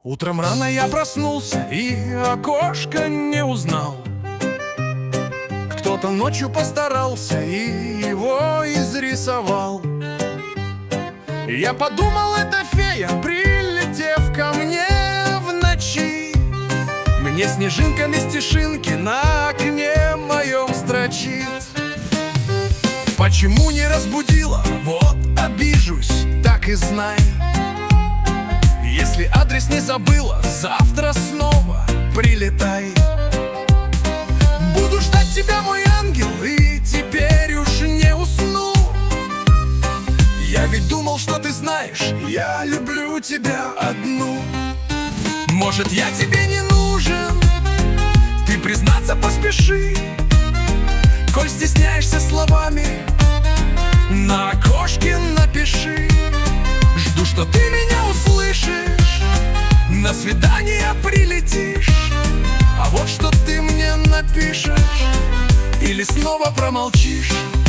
Утром рано я проснулся и окошко не узнал. Кто-то ночью постарался и его изрисовал. Я подумал, это фея, прилетев ко мне в ночи, мне снежинками стишинки на окне моем строчит. Почему не разбудила? Вот обижусь, так и знай. Если адрес не забыла, завтра снова прилетай. Буду ждать тебя, мой ангел, и теперь уж не усну. Я ведь думал, что ты знаешь, я люблю тебя одну. Может, я тебе не нужен, ты признаться поспеши. Коль стесняешься словами, на окошке напиши. Жду, что ты меня услышишь, на свидание прилетишь. А вот что ты мне напишешь или снова промолчишь.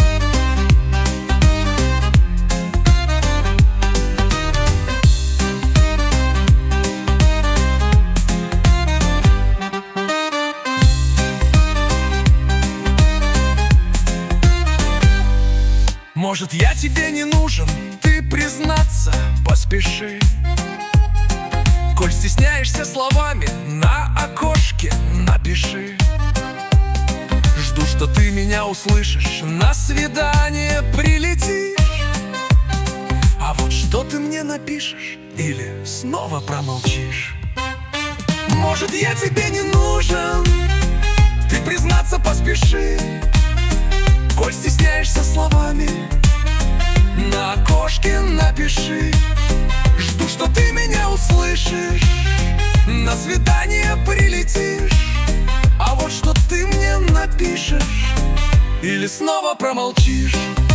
Может, я тебе не нужен, ты признаться поспеши. Коль стесняешься словами, на окошке напиши. Жду, что ты меня услышишь, на свидание прилетишь. А вот что ты мне напишешь или снова промолчишь. Может, я тебе не нужен, ты признаться поспеши. Коль стесняешься словами, на окошке напиши. Жду, что ты меня услышишь, на свидание прилетишь. А вот что ты мне напишешь или снова промолчишь.